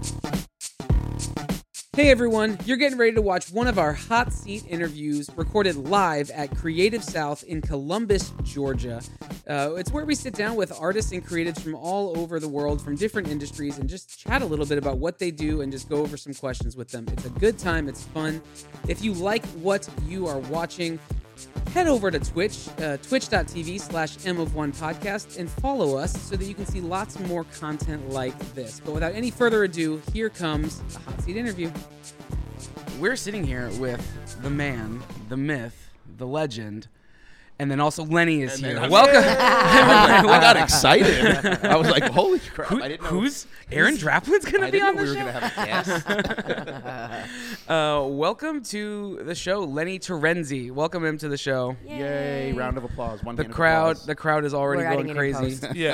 Hey everyone, you're getting ready to watch one of our hot seat interviews recorded live at Creative South in Columbus, Georgia. It's where we sit down with artists and creatives from all over the world, from different industries, and just chat a little bit about what they do and just go over some questions with them. It's a good time, it's fun. If you like what you are watching, head over to Twitch, twitch.tv/M of One Podcast, and follow us so that you can see lots more content like this. But without any further ado, here comes the hot seat interview. We're sitting here with the man, the myth, the legend, and then also Lenny is here. Welcome. I got excited. I was like, holy crap. I didn't know. Who's Aaron Draplin's going to be on the show? we were going to have a guest. Welcome to the show, Lenny Terenzi. Welcome him to the show. Yay. Round of applause. The crowd is already going crazy.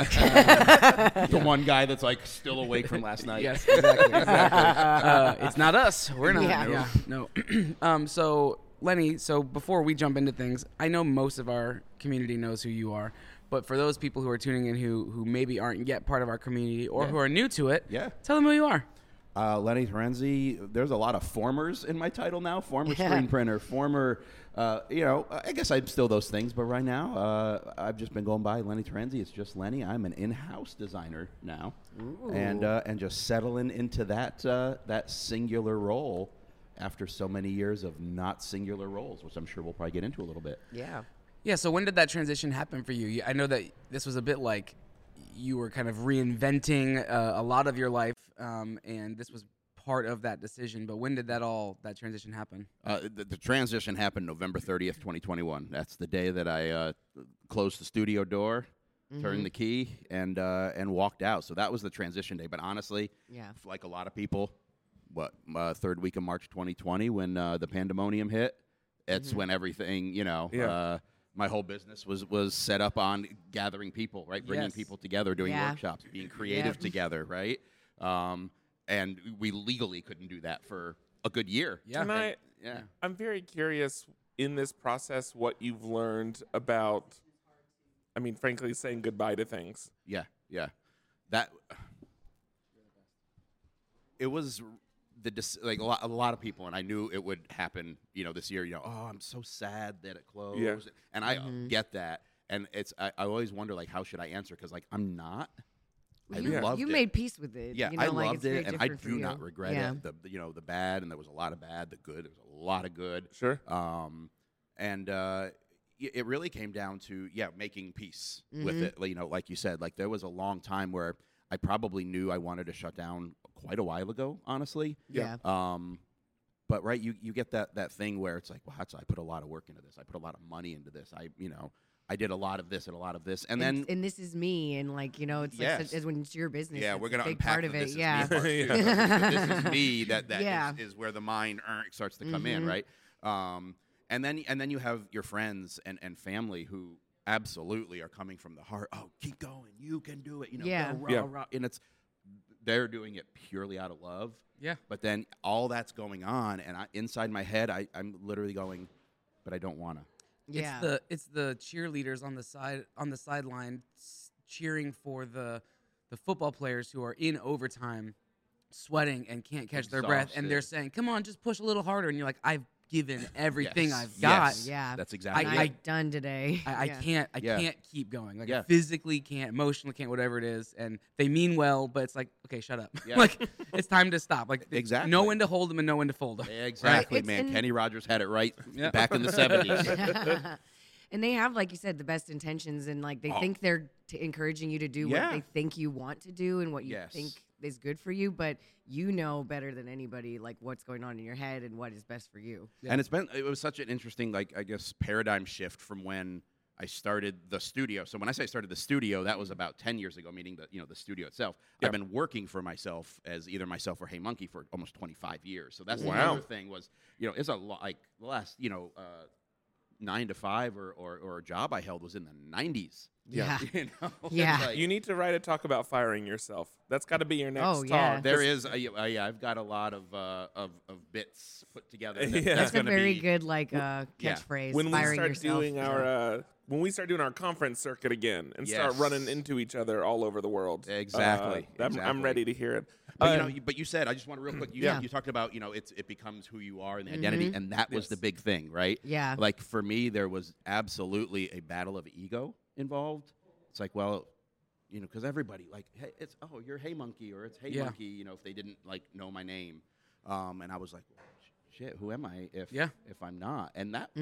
Yeah. The one guy that's like still awake from last night. Yes, exactly. It's not us. We're not. Yeah. No. So Lenny, before we jump into things, I know most of our community knows who you are, but for those people who are tuning in who maybe aren't yet part of our community or who are new to it, tell them who you are. Lenny Terenzi. There's a lot of formers in my title now. Former screen printer, former, I guess I'm still those things, but right now I've just been going by Lenny Terenzi. It's just Lenny. I'm an in-house designer now, and just settling into that singular role after so many years of not singular roles, which I'm sure we'll probably get into a little bit. Yeah, so when did that transition happen for you? I know that this was a bit like you were kind of reinventing a lot of your life, and this was part of that decision, but when did that transition happen? The transition happened November 30th, 2021. That's the day that I closed the studio door, turned the key, and walked out. So that was the transition day. But honestly, like a lot of people, third week of March 2020 when the pandemonium hit, it's when everything, my whole business was set up on gathering people, right? Bringing people together, doing workshops, being creative together, right? And we legally couldn't do that for a good year. I'm very curious in this process what you've learned about, frankly, saying goodbye to things. Yeah. That it was a lot of people, and I knew it would happen, this year, oh, I'm so sad that it closed. Yeah. And I get that. And I always wonder, how should I answer? Because, I'm not. I loved it. You made peace with it. Yeah, I loved it, and I do not regret it. The bad, and there was a lot of bad. The good, there was a lot of good. Sure. It really came down to, making peace with it. Like you said, there was a long time where I probably knew I wanted to shut down quite a while ago, honestly. Yeah. But right, you get that thing where it's like, well, I put a lot of work into this. I put a lot of money into this. I did a lot of this and a lot of this, and then this is me, and it's like when it's your business. Yeah, we're gonna big unpack part of this it. Is me part too. This is me. That is where the mind starts to come in, right? And then you have your friends and family who absolutely are coming from the heart. Oh, keep going, you can do it. Go, rah, rah. And they're doing it purely out of love. Yeah. But then all that's going on, and inside my head, I'm literally going, but I don't want to. Yeah. It's the cheerleaders on the sideline cheering for the football players who are in overtime, sweating and can't catch their breath, and they're saying, "Come on, just push a little harder." And you're like, "I've given everything I've got." Yes. Yeah. That's exactly I'm it. done today. I can't keep going. I Yeah. physically can't, emotionally can't, whatever it is. And they mean well, but it's like, okay, shut up. Yeah. It's time to stop. Exactly. Know when to hold them and know when to fold them. Exactly, Right? man. Kenny Rogers had it right back in the 70s. And they have, like you said, the best intentions, and they think they're encouraging you to do what they think you want to do and what you think is good for you, but you know better than anybody what's going on in your head and what is best for you. Yeah. And it was such an interesting, I guess, paradigm shift from when I started the studio. So when I say I started the studio, that was about 10 years ago, meaning the studio itself. Yep. I've been working for myself as either myself or Hey Monkey for almost 25 years. So that's the other thing was, it's a lot, the last, 9 to 5 or a job I held was in the 90s. Yeah. You know? Yeah. Like, You need to write a talk about firing yourself. That's got to be your next Oh, yeah. talk. there is, I've got a lot of bits put together. Yeah. That's a gonna very be, good catchphrase. When we firing start yourself. doing our conference circuit again and start Yes. running into each other all over the world. Exactly. I'm ready to hear it. But but you said, I just want to real quick. Yeah. You talked about it becomes who you are and the identity, and that was the big thing, right? Yeah. Like for me, there was absolutely a battle of ego involved. It's like, well, because everybody like, hey, it's you're Hey Monkey or it's Hey Yeah. Monkey. If they didn't like know my name, and I was like, shit, who am I if I'm not? And that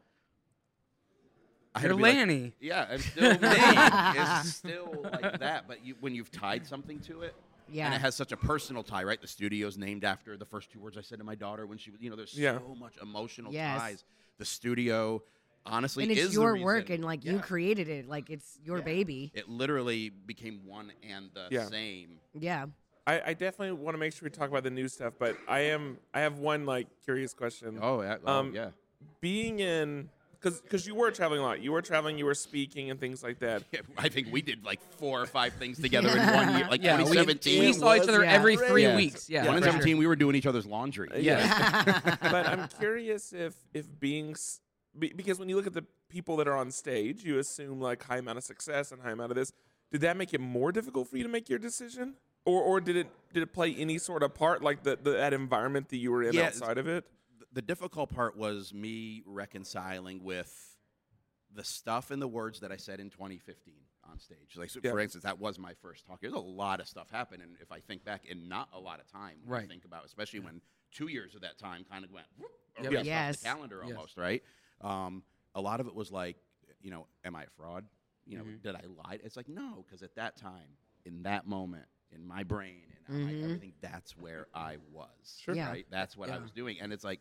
I had You're to be like, Lanny. yeah, I'm still name is still like that. But when you've tied something to it. Yeah. And it has such a personal tie, right? The studio's named after the first 2 words I said to my daughter when she was, there's so much emotional ties. The studio, honestly, and it's is your the reason, work, and like you created it, like it's your baby. It literally became one and the same. Yeah. I definitely want to make sure we talk about the new stuff, but I have one like curious question. Oh yeah. Being in. Because you were traveling a lot. You were traveling, you were speaking and things like that. Yeah, I think we did like 4 or 5 things together in 1 year. Like 2017. We saw each other every 3 weeks. Yeah, 2017, we were doing each other's laundry. But I'm curious if because when you look at the people that are on stage, you assume like high amount of success and high amount of this. Did that make it more difficult for you to make your decision? Or did it play any sort of part, like that environment that you were in outside of it? The difficult part was me reconciling with the stuff and the words that I said in 2015 on stage. Like, for instance, that was my first talk. There's a lot of stuff happened, and if I think back, in not a lot of time, when I think about, especially when 2 years of that time kind of went off the calendar almost, right? A lot of it was like, am I a fraud? Did I lie? It's like, no, because at that time, in that moment, in my brain and everything, that's where I was. Sure. Right? That's what I was doing, and it's like.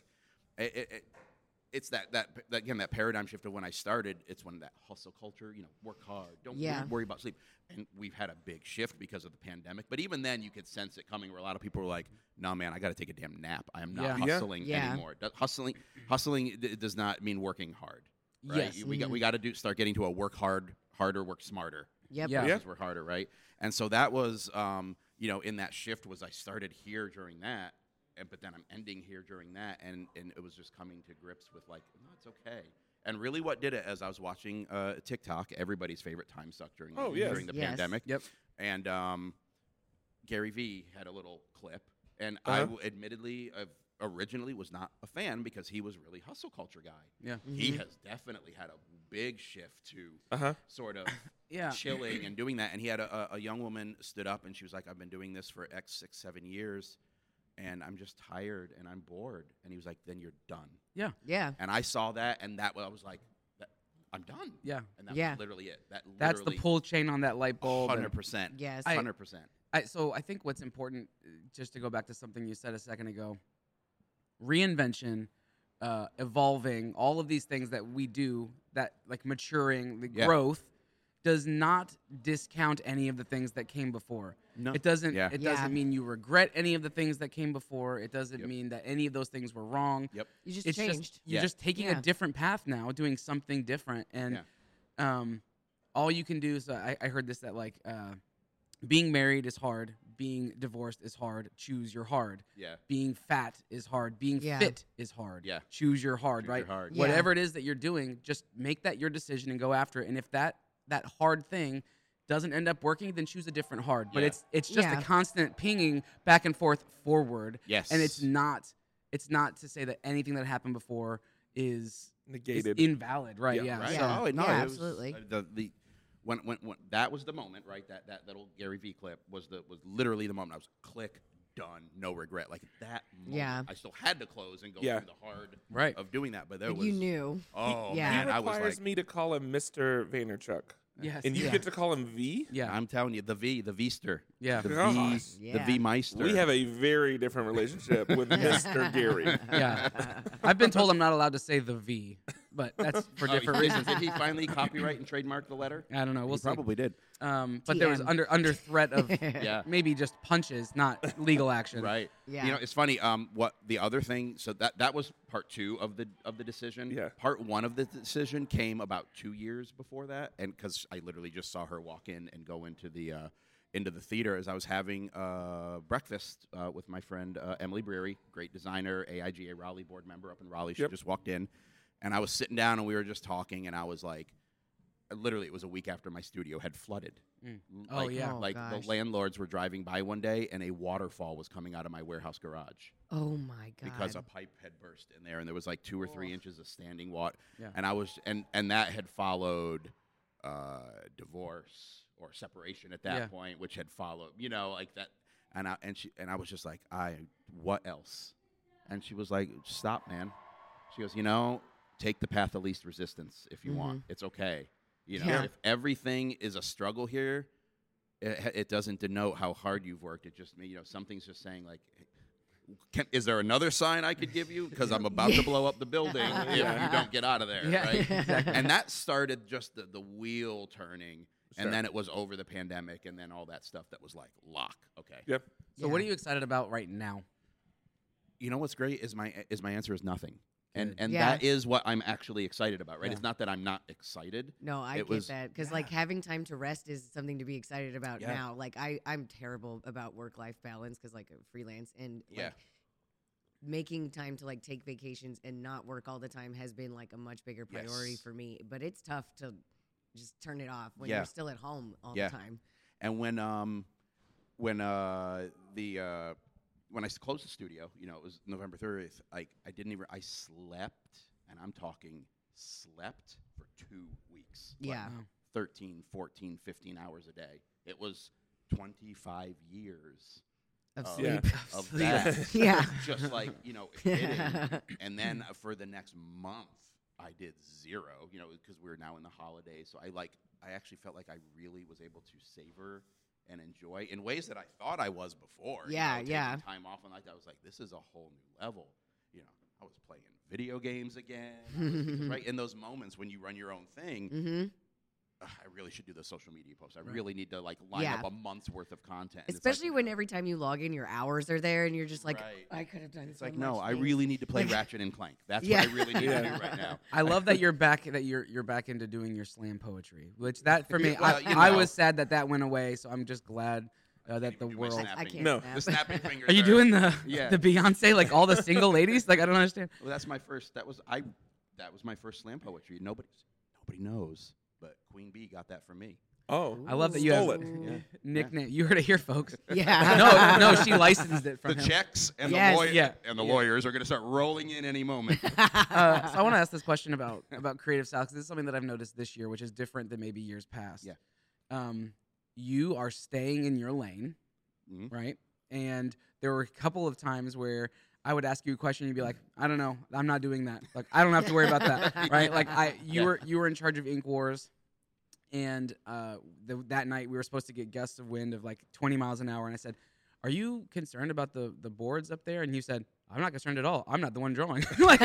It's that again, that paradigm shift of when I started. It's when that hustle culture, work hard, don't worry about sleep. And we've had a big shift because of the pandemic. But even then, you could sense it coming, where a lot of people were like, "No, man, I got to take a damn nap. I am not hustling anymore. Hustling does not mean working hard. Right? Yes, we got to start getting to a work harder, work smarter. Yep. Versus work harder, right? And so that was, in that shift was I started here during that. But then I'm ending here during that, and it was just coming to grips with like, no, it's okay. And really what did it, as I was watching TikTok, everybody's favorite time suck during the pandemic. Yep. And Gary Vee had a little clip, and I admittedly originally was not a fan because he was really hustle culture guy. Yeah. He has definitely had a big shift to sort of chilling and doing that. And he had a young woman stood up, and she was like, I've been doing this for 6, 7 years. And I'm just tired and I'm bored. And he was like, then you're done. Yeah. Yeah. And I saw that, and I was like, I'm done. Yeah. And that was literally it. That's the pull chain on that light bulb. 100%. Yes. 100%. So I think what's important, just to go back to something you said a second ago, reinvention, evolving, all of these things that we do, that like maturing, the growth, does not discount any of the things that came before. No. It doesn't. It doesn't mean you regret any of the things that came before. It doesn't mean that any of those things were wrong. Yep. You just it's changed. You're just taking a different path now, doing something different, and all you can do is I heard this, that like being married is hard, being divorced is hard. Choose your hard. Yeah. Being fat is hard. Being fit is hard. Yeah. Choose your hard. Choose right. your hard. Yeah. Whatever it is that you're doing, just make that your decision and go after it. And if that hard thing doesn't end up working, then choose a different hard. But it's just a constant pinging back and forth forward. Yes. And it's not to say that anything that happened before is negated, invalid, right? Yeah. Right. Yeah. So, no, absolutely. When that was the moment, right? That little Gary Vee clip was literally the moment. I was click, done, no regret. Like that moment, Yeah. I still had to close and go through the hard of doing that, but you knew. Oh Yeah. man, He I was requires like, me to call him Mr. Vaynerchuk. Yes. And you get to call him V? Yeah. I'm telling you, the Vster. Yeah. The Gosh. the V Meister. We have a very different relationship with Mr. Gary. Yeah. I've been told I'm not allowed to say the V. but that's for different reasons. Did he finally copyright and trademark the letter? I don't know. We'll he see. Probably did. But there was under threat of maybe just punches, not legal action. Right. Yeah. You know, it's funny. What the other thing? So that was part 2 of the decision. Yeah. Part 1 of the decision came about 2 years before that, and because I literally just saw her walk in and go into the theater as I was having breakfast with my friend Emily Breary, great designer, AIGA Raleigh board member up in Raleigh. She just walked in, and I was sitting down, and we were just talking, and I was like, literally, it was a week after my studio had flooded. The landlords were driving by one day, and a waterfall was coming out of my warehouse garage. Oh my God! Because a pipe had burst in there, and there was like 2 or 3 inches of standing water. Yeah. And I was, and that had followed divorce or separation at that point, which had followed, you know, like that. And I was just like, what else? And she was like, stop, man. She goes, you know, take the path of least resistance if you want. It's okay. You know, if everything is a struggle here, it doesn't denote how hard you've worked. It just, you know, something's just saying like, is there another sign I could give you? Because I'm about to blow up the building if you don't get out of there, right? Exactly. And that started just the wheel turning, and then it was over the pandemic, and then all that stuff that was like, lock, okay. Yep. So what are you excited about right now? You know what's great is my answer is nothing. And that is what I'm actually excited about, right? Yeah. It's not that I'm not excited. No, I get that. Because, like, having time to rest is something to be excited about now. Like, I'm terrible about work-life balance because, like, freelance. And, like, making time to, like, take vacations and not work all the time has been, like, a much bigger priority for me. But it's tough to just turn it off when you're still at home all the time. And when I closed the studio, you know, it was November 30th, I slept, and I'm talking slept for 2 weeks. Yeah. Like 13, 14, 15 hours a day. It was 25 years of sleep. Of that. Just like, you know, hitting. And then for the next month, I did 0, you know, because we're now in the holidays. So I actually felt like I really was able to savor and enjoy in ways that I thought I was before. Yeah, taking time off and like that. I was like, this is a whole new level. You know, I was playing video games again. Right in those moments when you run your own thing, I really should do the social media posts. I really need to like line up a month's worth of content. Especially when every time you log in, your hours are there, and you're just like, I could have done. It's like, no, I really need to play Ratchet and Clank. That's what I really need to do right now. I love that you're back. That you're back into doing your slam poetry. Which that for me, I was sad that went away. So I'm just glad. That the world. I can't. The snapping fingers. Are you doing the Beyonce like all the single ladies? Like I don't understand. Well, that's my first. That was my first slam poetry. Nobody knows, but Queen Bee got that from me. Oh, I love that you stole have it. Nickname. You heard it here, folks. Yeah. No, she licensed it from the him. checks and the lawyers are going to start rolling in any moment. So I want to ask this question about Creative South, because this is something that I've noticed this year, which is different than maybe years past. Yeah. You are staying in your lane, right? And there were a couple of times where I would ask you a question, and you'd be like, I don't know, I'm not doing that. Like, I don't have to worry about that, right? Like, you were in charge of Ink Wars, and that night we were supposed to get gusts of wind of like 20 miles an hour, and I said, are you concerned about the boards up there? And you said, I'm not concerned at all. I'm not the one drawing.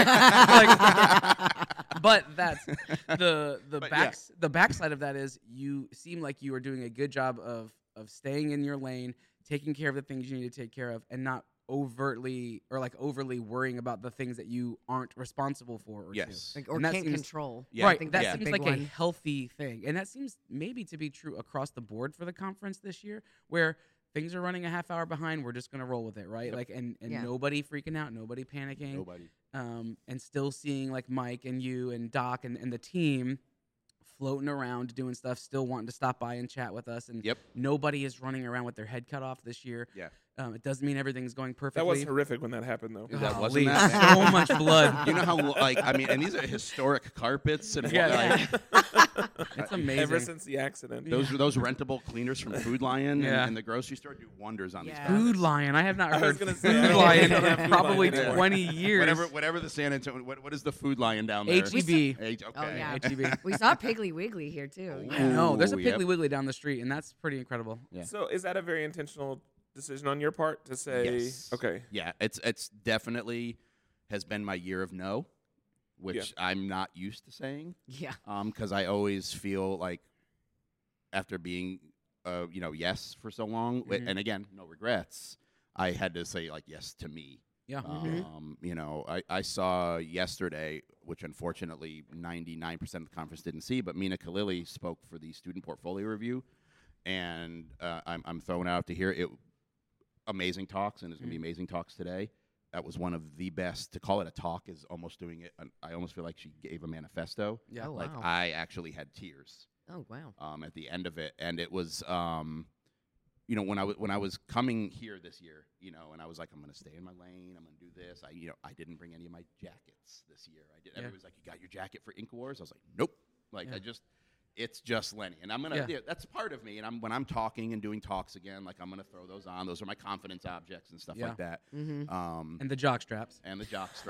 But that's the backside of that is you seem like you are doing a good job of staying in your lane, taking care of the things you need to take care of, and not overtly worrying about the things that you aren't responsible for or or can't control. Yeah. Right. That seems like a healthy thing. And that seems maybe to be true across the board for the conference this year, where things are running a half hour behind. We're just going to roll with it, right? Yep. Like, and nobody freaking out, nobody panicking. Nobody. And still seeing like Mike and you and Doc and the team floating around doing stuff, still wanting to stop by and chat with us. And nobody is running around with their head cut off this year. Yeah. It doesn't mean everything's going perfectly. That was horrific when that happened, though. That wasn't that. So much blood. You know how, and these are historic carpets and it's amazing. Ever since the accident, those rentable cleaners from Food Lion and the grocery store do wonders on these carpets. Food Lion. I have not heard Food Lion in probably 20 years. Whatever the San Antonio. What is the Food Lion down there? HEB. Okay. Oh, yeah. HEB. We saw Piggly Wiggly here too. No, there's a Piggly Wiggly down the street, and that's pretty incredible. Yeah. So is that a very intentional decision on your part to say, yes. Okay. Yeah, it's definitely has been my year of no, which I'm not used to saying. Yeah. Because I always feel like after being, yes for so long, and again, no regrets, I had to say like yes to me. Yeah. I saw yesterday, which unfortunately 99% of the conference didn't see, but Mina Khalili spoke for the student portfolio review, and I'm throwing out to hear it. Amazing talks, and there's going to be amazing talks today. That was one of the best. To call it a talk is almost doing it. I almost feel like she gave a manifesto. Yeah. Oh, like wow. I actually had tears. Oh, wow. At the end of it, and it was, when I was coming here this year, and I was like, I'm going to stay in my lane. I'm going to do this. I didn't bring any of my jackets this year. Everybody was like, you got your jacket for Ink Wars? I was like, nope. It's just Lenny, and I'm gonna. Yeah, that's part of me. And when I'm talking and doing talks again, like I'm gonna throw those on. Those are my confidence objects and stuff like that. Mm-hmm. And the jock straps. The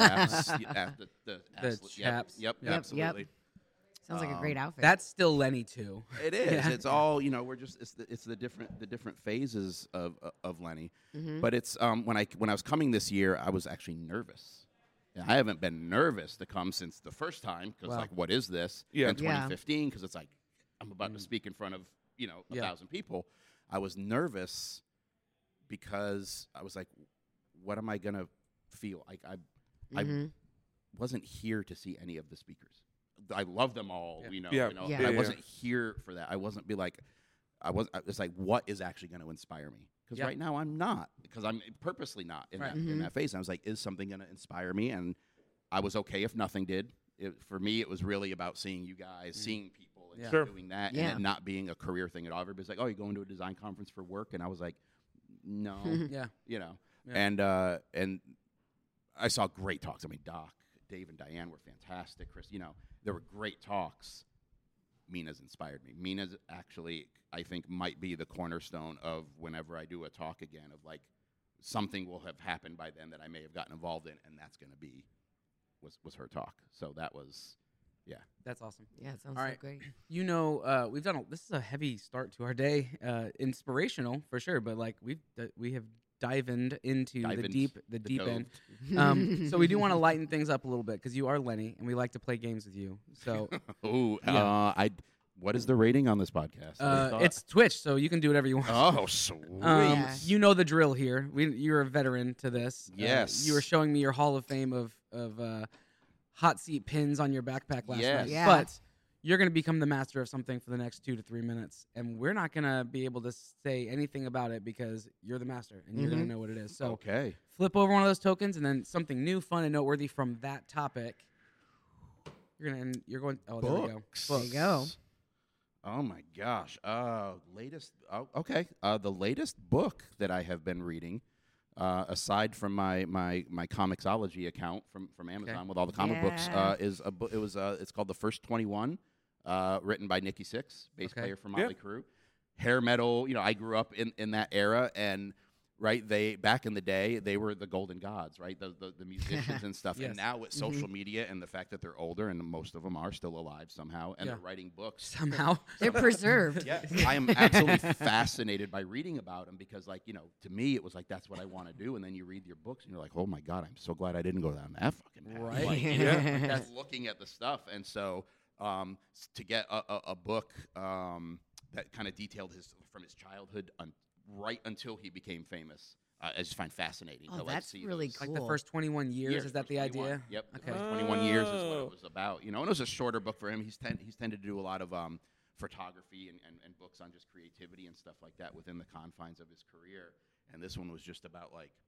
chaps. Yep. Absolutely. Sounds like a great outfit. That's still Lenny too. It is. Yeah. It's all we're just. It's the different phases of Lenny. Mm-hmm. But it's when I was coming this year, I was actually nervous. Yeah, I haven't been nervous to come since the first time because, what is this? Yeah. In 2015, because it's like I'm about to speak in front of 1,000 people. I was nervous because I was like, what am I gonna feel? Like I wasn't here to see any of the speakers. I love them all, I wasn't here for that. I wasn't be like, it's like, what is actually going to inspire me? Because right now I'm not, because I'm purposely not in that phase. And I was like, is something going to inspire me? And I was okay if nothing did. For me, it was really about seeing you guys, seeing people, and doing that, and it not being a career thing at all. Everybody's like, oh, you're going to a design conference for work? And I was like, no, And I saw great talks. I mean, Doc, Dave, and Diane were fantastic. Chris, there were great talks. Mina's inspired me. Mina's actually, I think, might be the cornerstone of whenever I do a talk again, of like something will have happened by then that I may have gotten involved in, and that's going to be was her talk. So that was, that's awesome. Yeah, it sounds all right. So great. We've done this is a heavy start to our day, inspirational for sure, but like we have dived into the deep end. So we do want to lighten things up a little bit because you are Lenny, and we like to play games with you. So, what is the rating on this podcast? It's Twitch, so you can do whatever you want. Oh, sweet. You know the drill here. You're a veteran to this. Yes. You were showing me your Hall of Fame of hot seat pins on your backpack last night. Yeah. But you're going to become the master of something for the next 2 to 3 minutes, and we're not going to be able to say anything about it because you're the master, and you're going to know what it is. So flip over one of those tokens, and then something new, fun, and noteworthy from that topic. You're going. Oh, there we go. Books. There you go. Oh my gosh. Latest. Oh, okay. The latest book that I have been reading, aside from my Comixology account from Amazon with all the comic books, is a book. It's called The First 21, written by Nikki Sixx, bass player from Motley Crue. Hair metal. I grew up in that era, and they back in the day they were the golden gods, right? The musicians and stuff. Yes. And now with social media and the fact that they're older, and most of them are still alive somehow, and they're writing books. Somehow they're preserved. Yeah, I am absolutely fascinated by reading about them because, to me, it was like that's what I want to do. And then you read your books, and you're like, oh my god, I'm so glad I didn't go down that fucking path. Right? That's looking at the stuff, and so to get a book that kind of detailed from his childhood right until he became famous, I just find fascinating. Oh, to that's see really those. cool. Like the first 21 years, is that the 21. idea? Yep. Okay. 21 years is what it was about. And it was a shorter book for him. He's tended to do a lot of photography and books on just creativity and stuff like that within the confines of his career. And this one was just about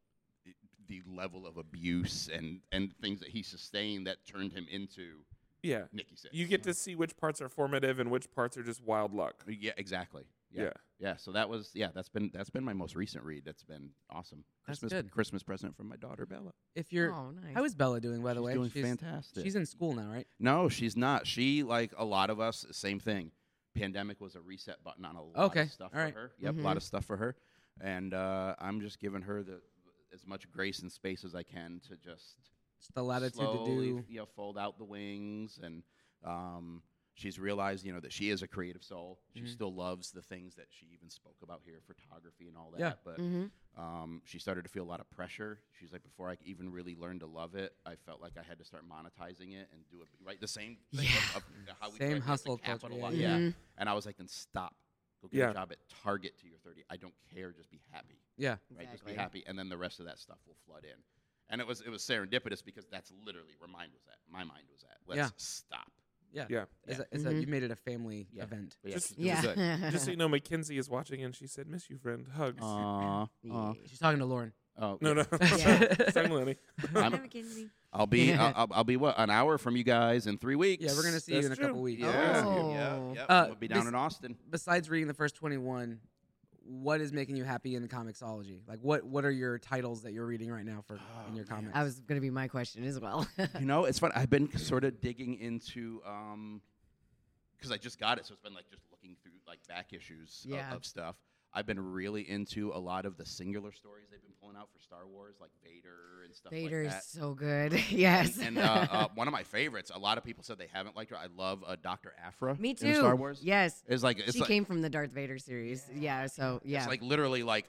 the level of abuse and things that he sustained that turned him into Nikki Sixx. You get to see which parts are formative and which parts are just wild luck. Yeah, exactly. Yeah. So that was that's been my most recent read. That's been awesome. Christmas present from my daughter Bella. Nice. How is Bella doing, by the way? She's doing fantastic. She's in school now, right? No, she's not. She, like a lot of us, same thing. Pandemic was a reset button on a lot of stuff for her. Yep, a lot of stuff for her. And I'm just giving her as much grace and space as I can to just the latitude slowly, to do fold out the wings and She's realized, that she is a creative soul. She still loves the things that she even spoke about here, photography and all that. Yeah. But she started to feel a lot of pressure. She's like, before I even really learned to love it, I felt like I had to start monetizing it and do it right. The same thing of how we same hustle culture. Yeah. And I was like, then stop. Go get a job at Target till you're 30. I don't care. Just be happy. Yeah. Right. Just be happy, and then the rest of that stuff will flood in. And it was serendipitous because that's literally where my mind was at. Let's stop. Yeah. You made it a family event. Just so you know, Mackenzie is watching, and she said, "Miss you, friend. Hugs." She's talking to Lauren. Oh no. She's talking to Lenny. Mackenzie. I'll be an hour from you guys in 3 weeks. Yeah, we're gonna see you in a couple weeks. Yeah. We'll be down in Austin. Besides reading the first 21, what is making you happy in the Comixology? Like, what are your titles that you're reading right now in your comics? That was going to be my question as well. It's fun. I've been sort of digging into because I just got it, so it's been like just looking through like back issues of stuff. I've been really into a lot of the singular stories they've been pulling out for Star Wars, like Vader and stuff Vader like that. is so good. Yes. And one of my favorites, a lot of people said they haven't liked her. I love Dr. Aphra. Me too. In Star Wars. Yes. She came from the Darth Vader series. Yeah. So yeah. It's like literally like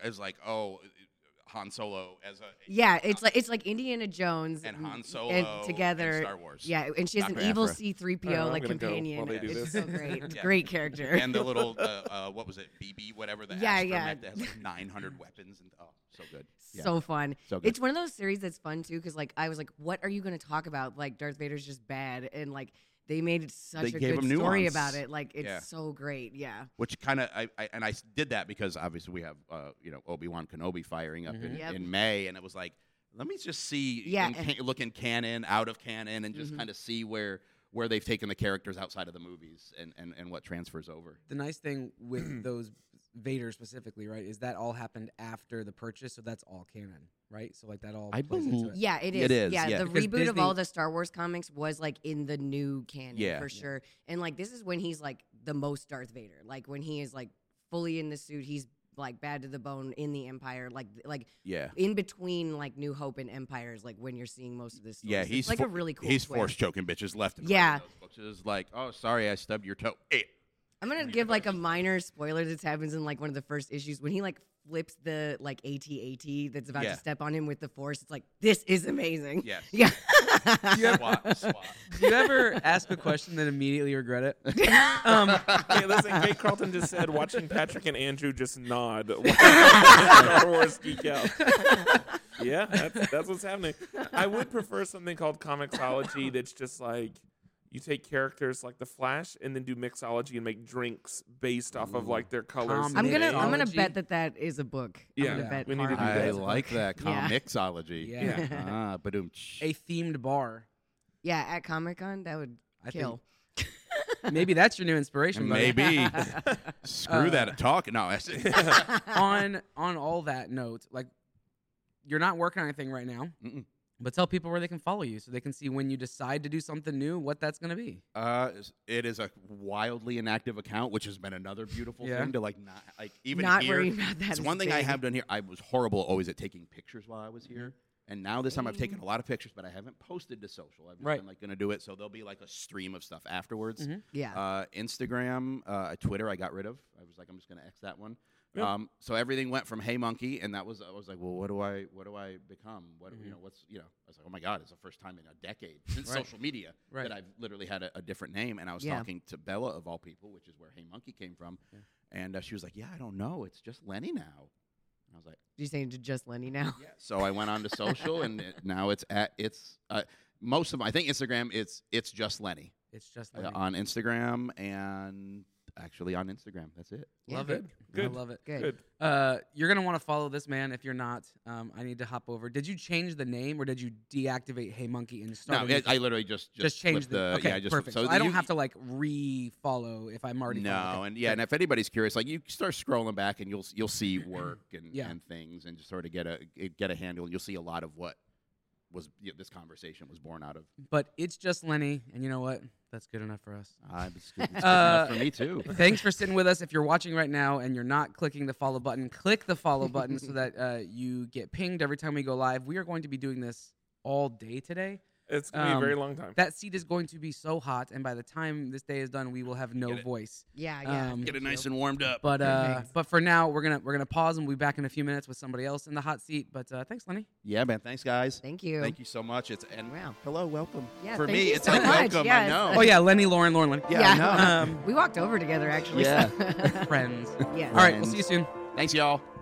Han Solo as a it's like Indiana Jones and Han Solo together in Star Wars. Yeah, and she has Dr. an evil Aphra. C-3PO like companion. It's so great. It's a great character. And the little what was it, BB, whatever the astromech that has like 900 weapons and so good. So fun. So good. It's one of those series that's fun too because like I was like, what are you going to talk about? Like Darth Vader's just bad and like. They made it such a good story about it. Like it's so great, Which kind of I did that because obviously we have Obi-Wan Kenobi firing up in May, and it was like let me just see look in canon, out of canon, and just kind of see where they've taken the characters outside of the movies and what transfers over. The nice thing with those Vader specifically, right, is that all happened after the purchase, so that's all canon, right? So like that all plays into it. Yeah, it is. It is. Yeah, the because reboot of all the Star Wars comics was like in the new canon for sure. And like this is when he's like the most Darth Vader. Like when he is like fully in the suit, he's like bad to the bone in the Empire, like in between like New Hope and Empire is like when you're seeing most of this. Yeah, he's like a really cool. He's force choking bitches left and right. In those books. It's like, oh, sorry, I stubbed your toe. I'm gonna give like a minor spoiler that happens in like one of the first issues when he like flips the like AT-AT that's about to step on him with the Force. It's like this is amazing. Yes. Yeah. Do you ever ask a question then immediately regret it? Hey, listen, Kate Carlton just said watching Patrick and Andrew just nod. Star Wars geek out. Yeah, that's what's happening. I would prefer something called Comixology that's just like. You take characters like the Flash and then do mixology and make drinks based off of like their colors. I'm gonna bet that is a book. Yeah, we need to do I that. like that Comixology. Yeah. Badoom. A themed bar. Yeah, at Comic-Con that would kill. Maybe that's your new inspiration. Maybe. Screw that talk. No. on all that note, like you're not working on anything right now. But tell people where they can follow you so they can see when you decide to do something new, what that's going to be. It is a wildly inactive account, which has been another beautiful thing to even not here. worry about that. It's one thing I have done here. I was horrible always at taking pictures while I was here. And now this time I've taken a lot of pictures, but I haven't posted to social. I've just been like going to do it. So there'll be like a stream of stuff afterwards. Yeah. Instagram, Twitter I got rid of. I was like, I'm just going to X that one. So everything went from Hey Monkey, and I was like, well, what do I become? I was like, oh my God, it's the first time in a decade since social media that I've literally had a different name. And I was talking to Bella of all people, which is where Hey Monkey came from, and she was like, yeah, I don't know, it's just Lenny now. And I was like, you saying just Lenny now? Yeah. So I went on to social, and now I think Instagram it's just Lenny. It's just Lenny on Instagram and. Actually, on Instagram. That's it. Love it. Good. I love it. Good. You're going to want to follow this man. If you're not, I need to hop over. Did you change the name or did you deactivate Hey Monkey and start? No, I literally just changed the. Okay, perfect. So I don't have to like re-follow if I'm already. No, and if anybody's curious, like you start scrolling back and you'll see work and things and just sort of get a handle. You'll see a lot of what was this conversation was born out of. But it's just Lenny, and you know what? That's good enough for us. It's good enough for me too. Thanks for sitting with us. If you're watching right now and you're not clicking the follow button, click the follow button so that you get pinged every time we go live. We are going to be doing this all day today. It's going to be a very long time. That seat is going to be so hot, and by the time this day is done, we will have no voice. Yeah. Get it nice and warmed up. But for now, we're gonna pause, and we'll be back in a few minutes with somebody else in the hot seat. But thanks, Lenny. Yeah, man. Thanks, guys. Thank you. Thank you so much. Hello, welcome. Yeah, for thank me, you it's so like much. welcome. Yes. I know. Oh yeah, Lenny, Lauren, Lenny. Yeah, I know. We walked over together actually. Yeah. So. Friends. Yes. All right, we'll see you soon. Thanks, y'all.